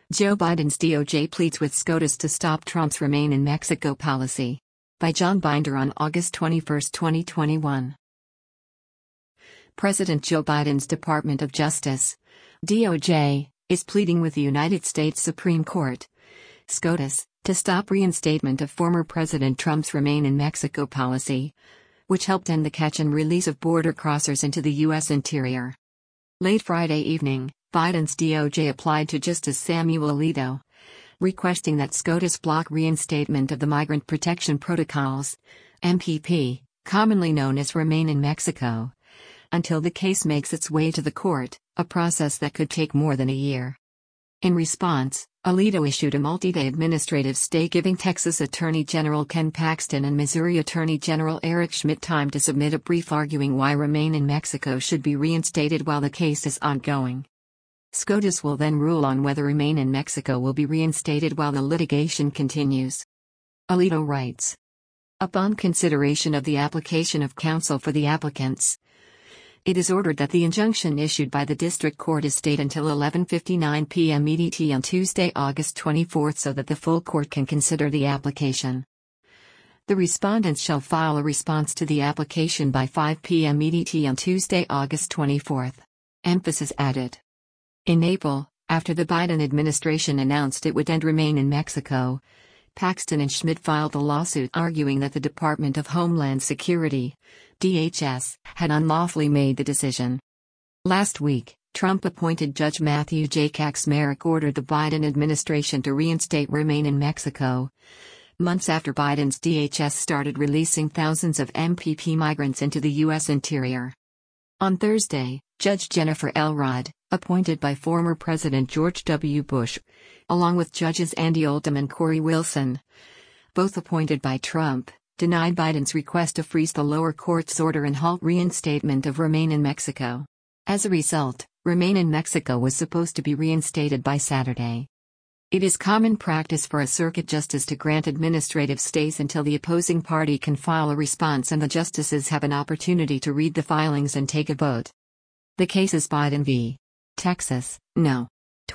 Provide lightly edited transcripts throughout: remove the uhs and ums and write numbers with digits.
Joe Biden's DOJ pleads with SCOTUS to stop Trump's Remain in Mexico policy. By John Binder on August 21, 2021. President Joe Biden's Department of Justice, DOJ, is pleading with the United States Supreme Court, SCOTUS, to stop reinstatement of former President Trump's Remain in Mexico policy, which helped end the catch and release of border crossers into the U.S. interior. Late Friday evening, Biden's DOJ applied to Justice Samuel Alito, requesting that SCOTUS block reinstatement of the Migrant Protection Protocols, MPP, commonly known as Remain in Mexico, until the case makes its way to the court, a process that could take more than a year. In response, Alito issued a multi-day administrative stay giving Texas Attorney General Ken Paxton and Missouri Attorney General Eric Schmitt time to submit a brief arguing why Remain in Mexico should be reinstated while the case is ongoing. SCOTUS will then rule on whether Remain in Mexico will be reinstated while the litigation continues. Alito writes. Upon consideration of the application of counsel for the applicants, it is ordered that the injunction issued by the District Court is stayed until 11:59 p.m. EDT on Tuesday, August 24 so that the full court can consider the application. The respondents shall file a response to the application by 5 p.m. EDT on Tuesday, August 24. Emphasis added. In April, after the Biden administration announced it would end Remain in Mexico, Paxton and Schmitt filed a lawsuit arguing that the Department of Homeland Security, DHS, had unlawfully made the decision. Last week, Trump-appointed Judge Matthew J. Kacsmaryk ordered the Biden administration to reinstate Remain in Mexico, months after Biden's DHS started releasing thousands of MPP migrants into the U.S. interior. On Thursday, Judge Jennifer Elrod, appointed by former President George W. Bush, along with Judges Andy Oldham and Corey Wilson, both appointed by Trump, denied Biden's request to freeze the lower court's order and halt reinstatement of Remain in Mexico. As a result, Remain in Mexico was supposed to be reinstated by Saturday. It is common practice for a circuit justice to grant administrative stays until the opposing party can file a response and the justices have an opportunity to read the filings and take a vote. The case is Biden v. Texas, No.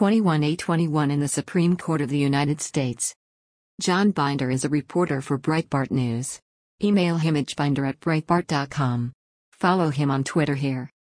21-821 in the Supreme Court of the United States. John Binder is a reporter for Breitbart News. Email him at binder@breitbart.com. Follow him on Twitter here.